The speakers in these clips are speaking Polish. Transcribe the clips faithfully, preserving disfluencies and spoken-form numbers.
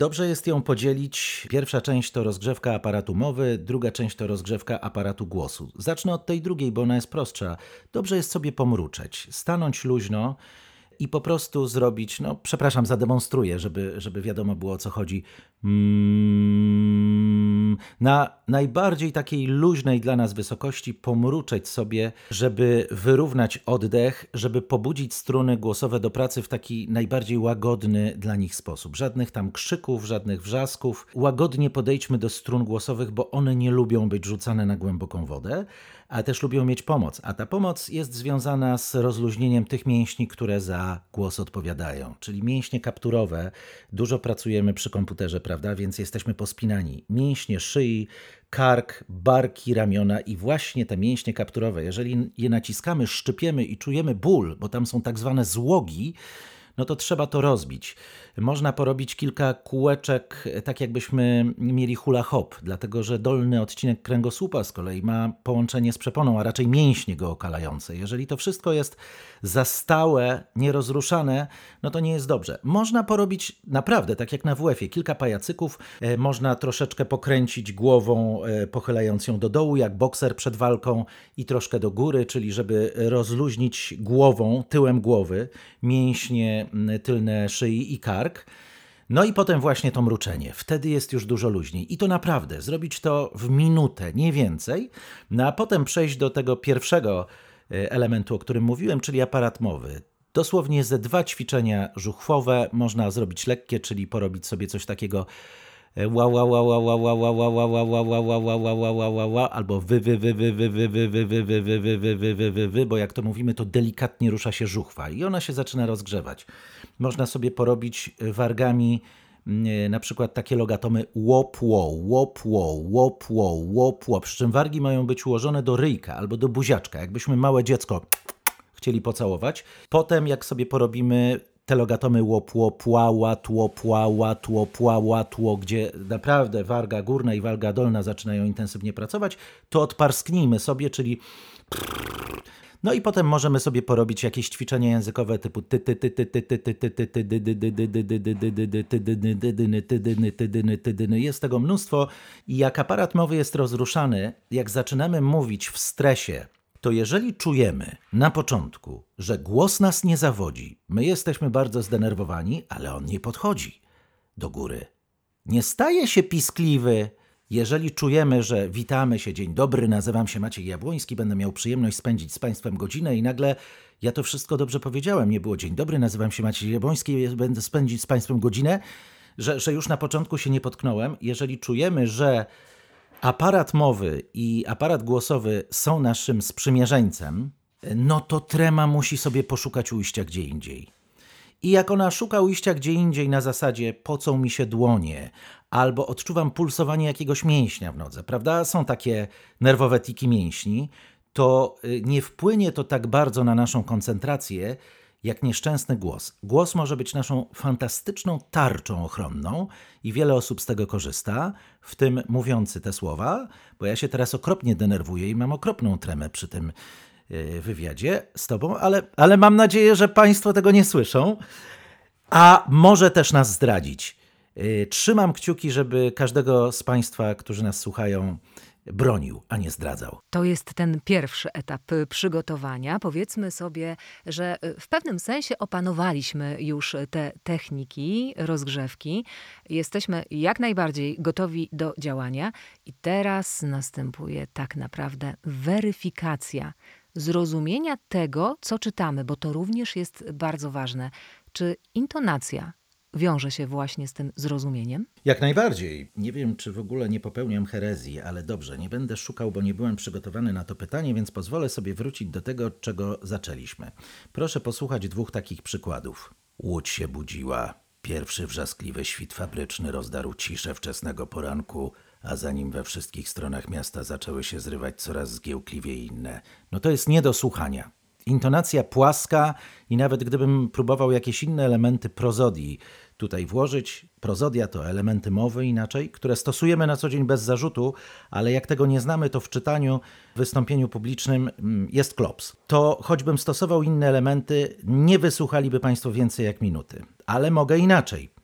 Dobrze jest ją podzielić. Pierwsza część to rozgrzewka aparatu mowy, druga część to rozgrzewka aparatu głosu. Zacznę od tej drugiej, bo ona jest prostsza. Dobrze jest sobie pomruczeć, stanąć luźno i po prostu zrobić, no przepraszam, zademonstruję, żeby, żeby wiadomo było, o co chodzi. Mm, na najbardziej takiej luźnej dla nas wysokości pomruczeć sobie, żeby wyrównać oddech, żeby pobudzić struny głosowe do pracy w taki najbardziej łagodny dla nich sposób. Żadnych tam krzyków, żadnych wrzasków. Łagodnie podejdźmy do strun głosowych, bo one nie lubią być rzucane na głęboką wodę, a też lubią mieć pomoc. A ta pomoc jest związana z rozluźnieniem tych mięśni, które za głos odpowiadają, czyli mięśnie kapturowe. Dużo pracujemy przy komputerze, prawda, więc jesteśmy pospinani. Mięśnie szyi, kark, barki, ramiona i właśnie te mięśnie kapturowe, jeżeli je naciskamy, szczypiemy i czujemy ból, bo tam są tak zwane złogi, no to trzeba to rozbić. Można porobić kilka kółeczek, tak jakbyśmy mieli hula hop, dlatego że dolny odcinek kręgosłupa z kolei ma połączenie z przeponą, a raczej mięśnie go okalające. Jeżeli to wszystko jest za stałe, nierozruszane, no to nie jest dobrze. Można porobić naprawdę, tak jak na W F-ie, kilka pajacyków. E, można troszeczkę pokręcić głową, e, pochylając ją do dołu, jak bokser przed walką i troszkę do góry, czyli żeby rozluźnić głową, tyłem głowy, mięśnie tylne szyi i kark. No i potem właśnie to mruczenie. Wtedy jest już dużo luźniej. I to naprawdę, zrobić to w minutę, nie więcej. No a potem przejść do tego pierwszego elementu, o którym mówiłem, czyli aparat mowy. Dosłownie ze dwa ćwiczenia żuchwowe można zrobić lekkie, czyli porobić sobie coś takiego ła ła ła ła ła ła ła ła ła ła ła ła ła ła ła ła ła ła ła albo wy wy wy wy wy wy wy wy wy wy wy wy wy wy wy wy wy, bo jak to mówimy, to delikatnie rusza się żuchwa i ona się zaczyna rozgrzewać. Można sobie porobić wargami na przykład takie logatomy łop-ło, łop-ło, łop-ło, łop-ło, przy czym wargi mają być ułożone do ryjka albo do buziaczka, jakbyśmy małe dziecko chcieli pocałować. Potem jak sobie porobimy te logatomy łop-ło, pła, tło, pła, tło, pła, tło, gdzie naprawdę warga górna i warga dolna zaczynają intensywnie pracować, to odparsknijmy sobie, czyli no i potem możemy sobie porobić jakieś ćwiczenia językowe typu ty ty ty ty ty ty ty ty ty ty dy dy dy dy dy dy dy dy dy dy ty dyny ty dyny ty dyny ty dyny ty dyny. Jest tego mnóstwo i jak aparat mowy jest rozruszany, jak zaczynamy mówić w stresie, to jeżeli czujemy na początku, że głos nas nie zawodzi, my jesteśmy bardzo zdenerwowani, ale on nie podchodzi do góry. Nie staje się piskliwy. Jeżeli czujemy, że witamy się, dzień dobry, nazywam się Maciej Jabłoński, będę miał przyjemność spędzić z Państwem godzinę i nagle ja to wszystko dobrze powiedziałem. Nie było dzień dobry, nazywam się Maciej Jabłoński, będę spędzić z Państwem godzinę, że, że już na początku się nie potknąłem. Jeżeli czujemy, że aparat mowy i aparat głosowy są naszym sprzymierzeńcem, no to trema musi sobie poszukać ujścia gdzie indziej. I jak ona szuka ujścia gdzie indziej na zasadzie pocą mi się dłonie albo odczuwam pulsowanie jakiegoś mięśnia w nodze, prawda? Są takie nerwowe tiki mięśni, to nie wpłynie to tak bardzo na naszą koncentrację, jak nieszczęsny głos. Głos może być naszą fantastyczną tarczą ochronną i wiele osób z tego korzysta, w tym mówiący te słowa, bo ja się teraz okropnie denerwuję i mam okropną tremę przy tym wywiadzie z tobą, ale, ale mam nadzieję, że Państwo tego nie słyszą, a może też nas zdradzić. Trzymam kciuki, żeby każdego z Państwa, którzy nas słuchają, bronił, a nie zdradzał. To jest ten pierwszy etap przygotowania. Powiedzmy sobie, że w pewnym sensie opanowaliśmy już te techniki rozgrzewki. Jesteśmy jak najbardziej gotowi do działania i teraz następuje tak naprawdę weryfikacja zrozumienia tego, co czytamy, bo to również jest bardzo ważne. Czy intonacja wiąże się właśnie z tym zrozumieniem? Jak najbardziej. Nie wiem, czy w ogóle nie popełniam herezji, ale dobrze, nie będę szukał, bo nie byłem przygotowany na to pytanie, więc pozwolę sobie wrócić do tego, od czego zaczęliśmy. Proszę posłuchać dwóch takich przykładów. Łódź się budziła. Pierwszy wrzaskliwy świt fabryczny rozdarł ciszę wczesnego poranku, a zanim we wszystkich stronach miasta zaczęły się zrywać coraz zgiełkliwiej inne. No to jest nie do słuchania. Intonacja płaska i nawet gdybym próbował jakieś inne elementy prozodii tutaj włożyć, prozodia to elementy mowy inaczej, które stosujemy na co dzień bez zarzutu, ale jak tego nie znamy, to w czytaniu, w wystąpieniu publicznym jest klops. To choćbym stosował inne elementy, nie wysłuchaliby Państwo więcej jak minuty. Ale mogę inaczej.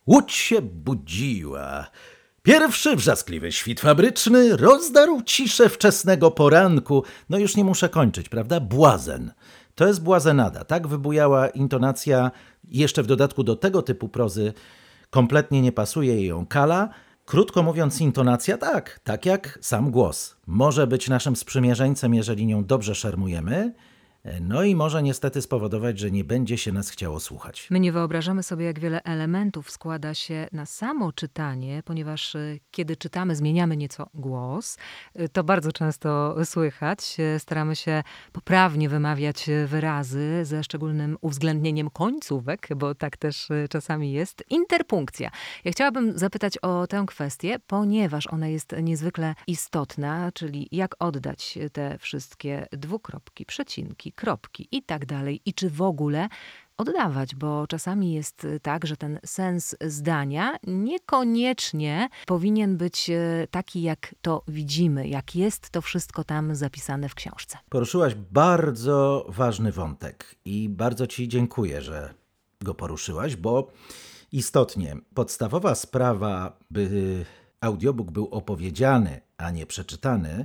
Łódź się budziła. Pierwszy wrzaskliwy świt fabryczny rozdarł ciszę wczesnego poranku. No już nie muszę kończyć, prawda? Błazen. To jest błazenada. Tak wybujała intonacja. Jeszcze w dodatku do tego typu prozy kompletnie nie pasuje jej ją kala. Krótko mówiąc, intonacja tak, tak jak sam głos. Może być naszym sprzymierzeńcem, jeżeli nią dobrze szermujemy. No i może niestety spowodować, że nie będzie się nas chciało słuchać. My nie wyobrażamy sobie, jak wiele elementów składa się na samo czytanie, ponieważ y, kiedy czytamy, zmieniamy nieco głos. Y, To bardzo często słychać. Y, Staramy się poprawnie wymawiać y, wyrazy ze szczególnym uwzględnieniem końcówek, bo tak też y, czasami jest. Interpunkcja. Ja chciałabym zapytać o tę kwestię, ponieważ ona jest niezwykle istotna, czyli jak oddać te wszystkie dwukropki, przecinki, kropki i tak dalej. I czy w ogóle oddawać, bo czasami jest tak, że ten sens zdania niekoniecznie powinien być e, taki, jak to widzimy, jak jest to wszystko tam zapisane w książce. Poruszyłaś bardzo ważny wątek i bardzo Ci dziękuję, że go poruszyłaś, bo istotnie podstawowa sprawa, by audiobook był opowiedziany, a nie przeczytany,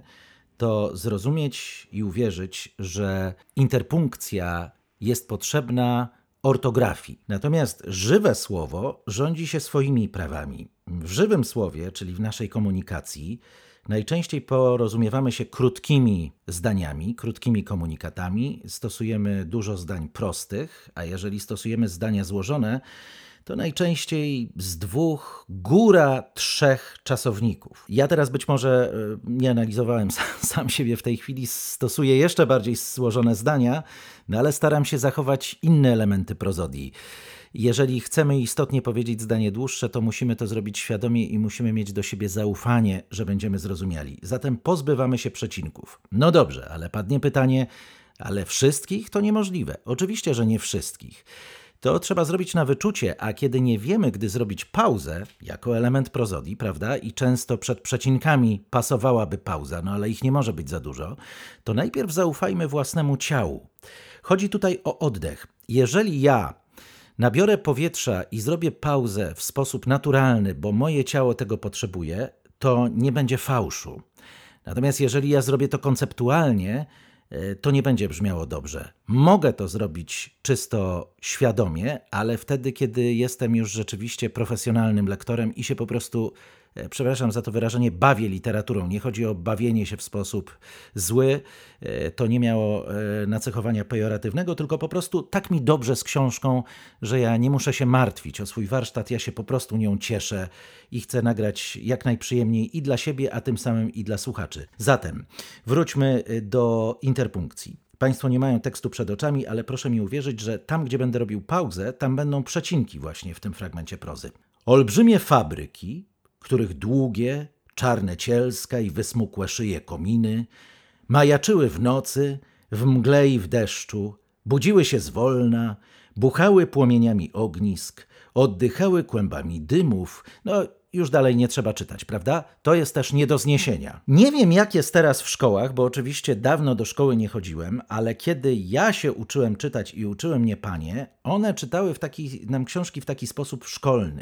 to zrozumieć i uwierzyć, że interpunkcja jest potrzebna ortografii. Natomiast żywe słowo rządzi się swoimi prawami. W żywym słowie, czyli w naszej komunikacji, najczęściej porozumiewamy się krótkimi zdaniami, krótkimi komunikatami. Stosujemy dużo zdań prostych, a jeżeli stosujemy zdania złożone, to najczęściej z dwóch, góra trzech czasowników. Ja teraz być może e, nie analizowałem sam, sam siebie w tej chwili, stosuję jeszcze bardziej złożone zdania, no ale staram się zachować inne elementy prozodii. Jeżeli chcemy istotnie powiedzieć zdanie dłuższe, to musimy to zrobić świadomie i musimy mieć do siebie zaufanie, że będziemy zrozumiali. Zatem pozbywamy się przecinków. No dobrze, ale padnie pytanie, ale wszystkich to niemożliwe. Oczywiście, że nie wszystkich. To trzeba zrobić na wyczucie, a kiedy nie wiemy, gdy zrobić pauzę, jako element prozodii, prawda, i często przed przecinkami pasowałaby pauza, no ale ich nie może być za dużo, to najpierw zaufajmy własnemu ciału. Chodzi tutaj o oddech. Jeżeli ja nabiorę powietrza i zrobię pauzę w sposób naturalny, bo moje ciało tego potrzebuje, to nie będzie fałszu. Natomiast jeżeli ja zrobię to konceptualnie, to nie będzie brzmiało dobrze. Mogę to zrobić czysto świadomie, ale wtedy, kiedy jestem już rzeczywiście profesjonalnym lektorem i się po prostu, przepraszam za to wyrażenie, bawię literaturą. Nie chodzi o bawienie się w sposób zły, to nie miało nacechowania pejoratywnego, tylko po prostu tak mi dobrze z książką, że ja nie muszę się martwić o swój warsztat, ja się po prostu nią cieszę i chcę nagrać jak najprzyjemniej i dla siebie, a tym samym i dla słuchaczy. Zatem wróćmy do interpunkcji. Państwo nie mają tekstu przed oczami, ale proszę mi uwierzyć, że tam, gdzie będę robił pauzę, tam będą przecinki właśnie w tym fragmencie prozy. Olbrzymie fabryki, których długie, czarne cielska i wysmukłe szyje kominy majaczyły w nocy, w mgle i w deszczu, budziły się zwolna, buchały płomieniami ognisk, oddychały kłębami dymów. No, już dalej nie trzeba czytać, prawda? To jest też nie do zniesienia. Nie wiem, jak jest teraz w szkołach, bo oczywiście dawno do szkoły nie chodziłem, ale kiedy ja się uczyłem czytać i uczyły mnie panie, one czytały w taki, nam książki w taki sposób szkolny.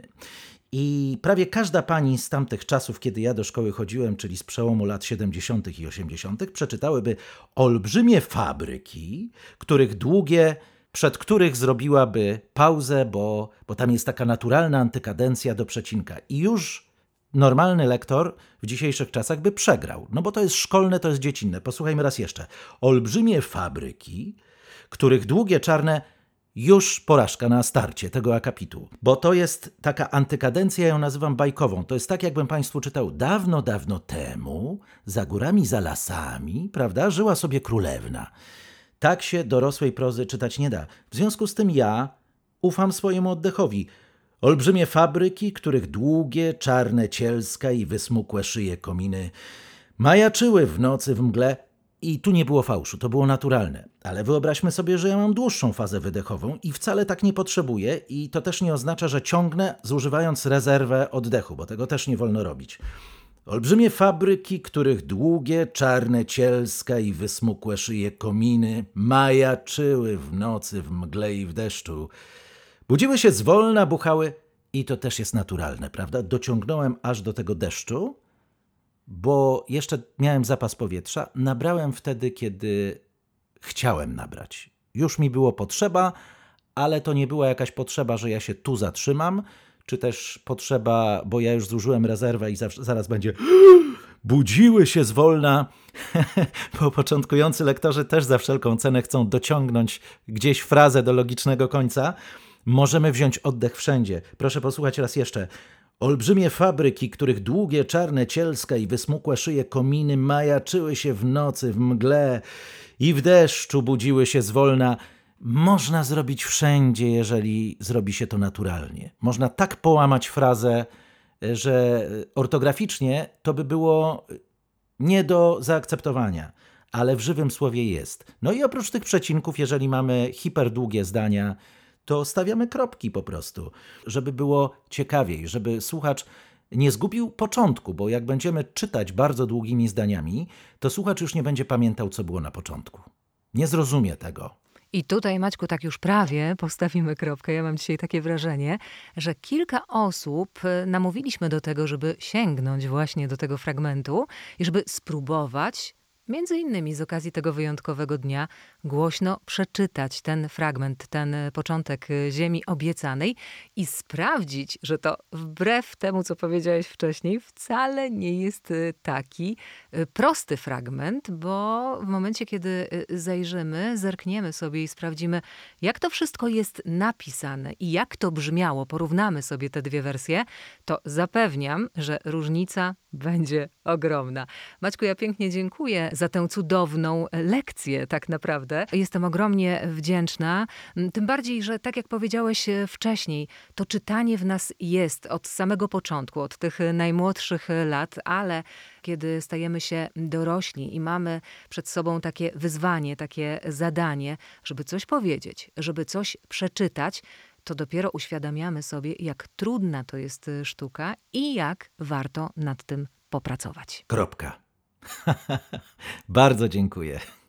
I prawie każda pani z tamtych czasów, kiedy ja do szkoły chodziłem, czyli z przełomu lat siedemdziesiątych i osiemdziesiątych, przeczytałyby olbrzymie fabryki, których długie, przed których zrobiłaby pauzę, bo, bo tam jest taka naturalna antykadencja do przecinka. I już normalny lektor w dzisiejszych czasach by przegrał, no bo to jest szkolne, to jest dziecinne. Posłuchajmy raz jeszcze. Olbrzymie fabryki, których długie, czarne... Już porażka na starcie tego akapitu, bo to jest taka antykadencja, ja ją nazywam bajkową. To jest tak, jakbym Państwu czytał dawno, dawno temu, za górami, za lasami, prawda, żyła sobie królewna. Tak się dorosłej prozy czytać nie da. W związku z tym ja ufam swojemu oddechowi. Olbrzymie fabryki, których długie, czarne cielska i wysmukłe szyje kominy majaczyły w nocy w mgle. I tu nie było fałszu, to było naturalne. Ale wyobraźmy sobie, że ja mam dłuższą fazę wydechową i wcale tak nie potrzebuję i to też nie oznacza, że ciągnę zużywając rezerwę oddechu, bo tego też nie wolno robić. Olbrzymie fabryki, których długie, czarne cielska i wysmukłe szyje kominy majaczyły w nocy w mgle i w deszczu. Budziły się zwolna, buchały I to też jest naturalne, prawda? Dociągnąłem aż do tego deszczu, bo jeszcze miałem zapas powietrza. Nabrałem wtedy, kiedy chciałem nabrać. Już mi było potrzeba, ale to nie była jakaś potrzeba, że ja się tu zatrzymam, czy też potrzeba, bo ja już zużyłem rezerwę i zawsze, zaraz będzie budziły się zwolna, bo początkujący lektorzy też za wszelką cenę chcą dociągnąć gdzieś frazę do logicznego końca. Możemy wziąć oddech wszędzie. Proszę posłuchać raz jeszcze. Olbrzymie fabryki, których długie, czarne cielska i wysmukłe szyje kominy majaczyły się w nocy, w mgle i w deszczu budziły się zwolna. Można zrobić wszędzie, jeżeli zrobi się to naturalnie. Można tak połamać frazę, że ortograficznie to by było nie do zaakceptowania, ale w żywym słowie jest. No i oprócz tych przecinków, jeżeli mamy hiperdługie zdania, to stawiamy kropki po prostu, żeby było ciekawiej, żeby słuchacz nie zgubił początku, bo jak będziemy czytać bardzo długimi zdaniami, to słuchacz już nie będzie pamiętał, co było na początku. Nie zrozumie tego. I tutaj, Maćku, tak już prawie postawimy kropkę. Ja mam dzisiaj takie wrażenie, że kilka osób namówiliśmy do tego, żeby sięgnąć właśnie do tego fragmentu i żeby spróbować, między innymi z okazji tego wyjątkowego dnia, głośno przeczytać ten fragment, ten początek Ziemi Obiecanej i sprawdzić, że to wbrew temu, co powiedziałeś wcześniej, wcale nie jest taki prosty fragment, bo w momencie, kiedy zajrzymy, zerkniemy sobie i sprawdzimy, jak to wszystko jest napisane i jak to brzmiało, porównamy sobie te dwie wersje, to zapewniam, że różnica będzie ogromna. Maćku, ja pięknie dziękuję za tę cudowną lekcję tak naprawdę. Jestem ogromnie wdzięczna. Tym bardziej, że tak jak powiedziałeś wcześniej, to czytanie w nas jest od samego początku, od tych najmłodszych lat, ale kiedy stajemy się dorośli i mamy przed sobą takie wyzwanie, takie zadanie, żeby coś powiedzieć, żeby coś przeczytać, to dopiero uświadamiamy sobie, jak trudna to jest sztuka i jak warto nad tym popracować. Kropka. Bardzo dziękuję.